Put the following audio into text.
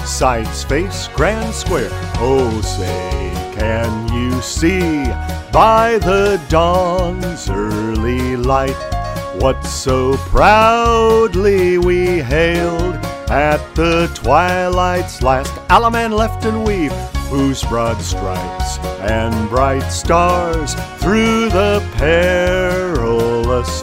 Sights face Grand Square. Oh, say, can you see by the dawn's early light what so proudly we hailed at the twilight's last? Alaman left and weave, whose broad stripes and bright stars through the perilous